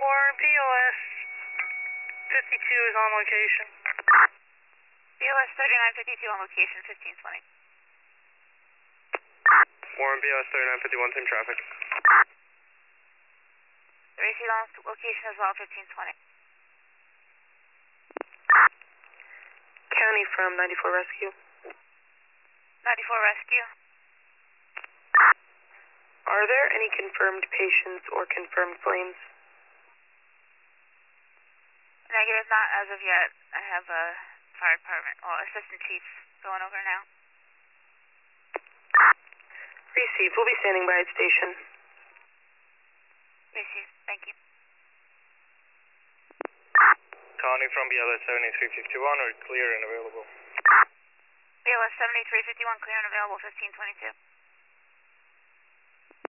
94, BLS 52 is on location. BLS 3952 on location, 1520. Warren, BLS 3951, same traffic. Received on location as well, 1520. County from 94 Rescue. 94 Rescue. Are there any confirmed patients or confirmed flames? Negative, not as of yet. I have a fire department, assistant chief going over now. Received. We'll be standing by at station. Received. Thank you. Connie from BLS 7351, are clear and available. BLS 7351, clear and available, 1522.